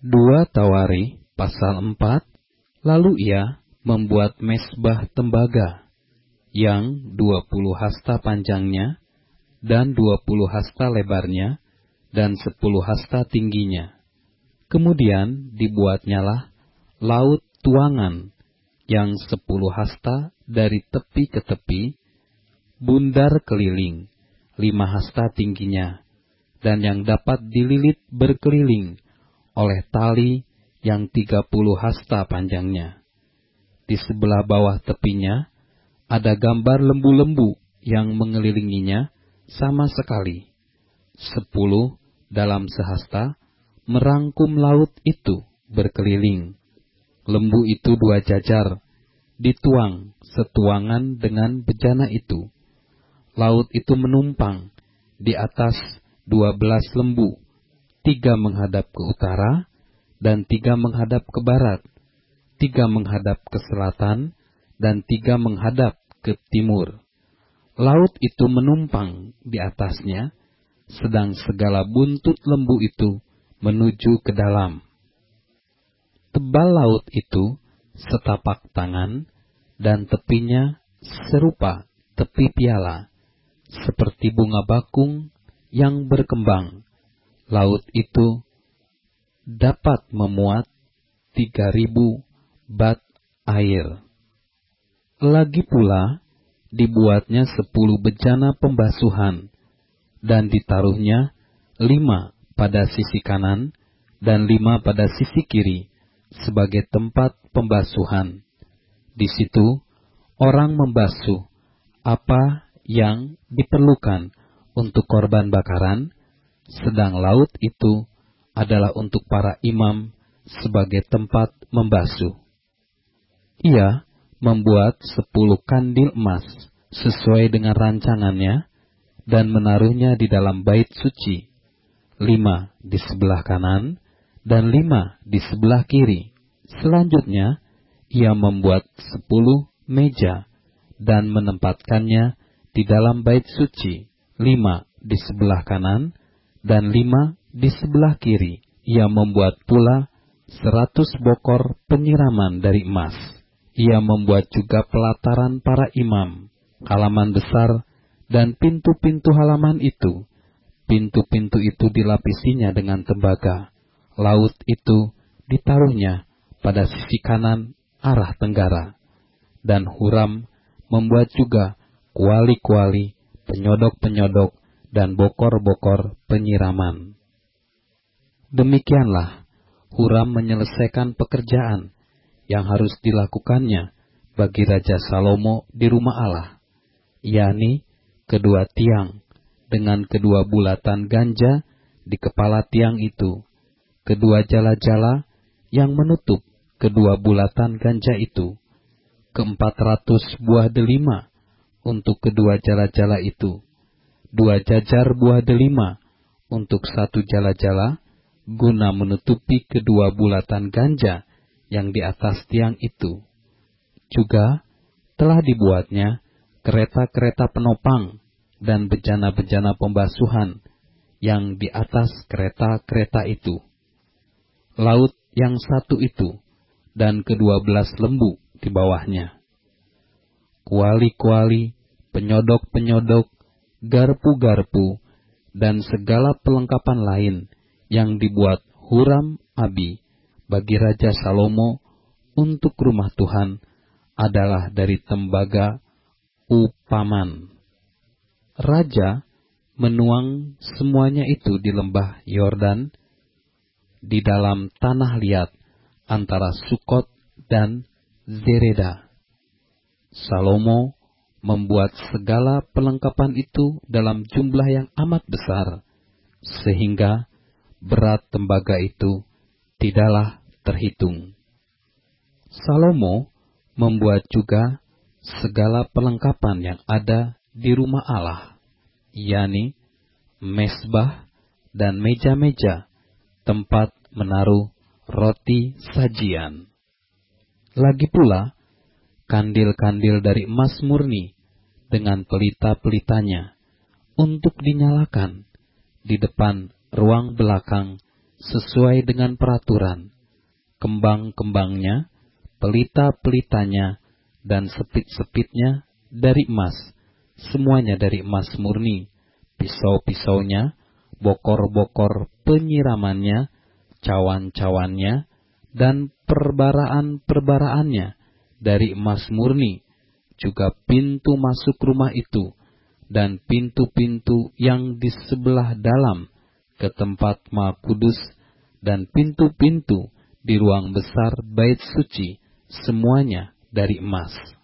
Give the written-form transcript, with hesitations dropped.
2 Tawarikh pasal 4. Lalu ia membuat mezbah tembaga yang 20 hasta panjangnya dan 20 hasta lebarnya dan 10 hasta tingginya. Kemudian dibuatnyalah laut tuangan yang 10 hasta dari tepi ke tepi, bundar keliling 5 hasta tingginya, dan yang dapat dililit berkeliling oleh tali yang 30 hasta panjangnya. Di sebelah bawah tepinya ada gambar lembu-lembu yang mengelilinginya sama sekali. 10 dalam sehasta merangkum laut itu berkeliling. Lembu itu 2 jajar, dituang setuangan dengan bejana itu. Laut itu menumpang di atas 12 lembu, 3 menghadap ke utara, dan 3 menghadap ke barat, 3 menghadap ke selatan, dan 3 menghadap ke timur. Laut itu menumpang di atasnya, sedang segala buntut lembu itu menuju ke dalam. Tebal laut itu setapak tangan, dan tepinya serupa tepi piala, seperti bunga bakung yang berkembang. Laut itu dapat memuat 3.000 bat air. Lagi pula dibuatnya 10 bejana pembasuhan, dan ditaruhnya 5 pada sisi kanan dan 5 pada sisi kiri sebagai tempat pembasuhan. Di situ orang membasuh apa yang diperlukan untuk korban bakaran, sedang laut itu adalah untuk para imam sebagai tempat membasuh. Ia membuat 10 kandil emas sesuai dengan rancangannya dan menaruhnya di dalam bait suci, 5 di sebelah kanan dan 5 di sebelah kiri. Selanjutnya, ia membuat 10 meja dan menempatkannya di dalam bait suci, 5 di sebelah kanan dan 5 di sebelah kiri. Ia membuat pula 100 bokor penyiraman dari emas. Ia membuat juga pelataran para imam, halaman besar, dan pintu-pintu halaman itu. Pintu-pintu itu dilapisinya dengan tembaga. Laut itu ditaruhnya pada sisi kanan arah tenggara. Dan Huram membuat juga kuali-kuali, penyodok-penyodok, dan bokor-bokor penyiraman. Demikianlah Huram menyelesaikan pekerjaan yang harus dilakukannya bagi Raja Salomo di rumah Allah, yakni kedua tiang dengan kedua bulatan ganja di kepala tiang itu, kedua jala-jala yang menutup kedua bulatan ganja itu, 400 buah delima untuk kedua jala-jala itu, 2 jajar buah delima untuk 1 jala-jala, guna menutupi kedua bulatan ganja yang di atas tiang itu. Juga telah dibuatnya kereta-kereta penopang dan bejana-bejana pembasuhan yang di atas kereta-kereta itu. Laut yang 1 itu dan ke-12 lembu di bawahnya. Kuali-kuali, penyodok-penyodok, garpu-garpu, dan segala pelengkapan lain yang dibuat Huram-Abi bagi Raja Salomo untuk rumah Tuhan adalah dari tembaga upaman. Raja menuang semuanya itu di lembah Yordan, di dalam tanah liat antara Sukot dan Zereda. Salomo membuat segala pelengkapan itu dalam jumlah yang amat besar, sehingga berat tembaga itu tidaklah terhitung. Salomo membuat juga segala pelengkapan yang ada di rumah Allah, yakni mezbah dan meja-meja, tempat menaruh roti sajian. Lagi pula, kandil-kandil dari emas murni dengan pelita-pelitanya untuk dinyalakan di depan ruang belakang sesuai dengan peraturan. Kembang-kembangnya, pelita-pelitanya, dan sepit-sepitnya dari emas, semuanya dari emas murni. Pisau-pisaunya, bokor-bokor penyiramannya, cawan-cawannya, dan perbaraan-perbaraannya dari emas murni. Juga pintu masuk rumah itu, dan pintu-pintu yang di sebelah dalam ke tempat Maha Kudus, dan pintu-pintu di ruang besar bait suci, semuanya dari emas.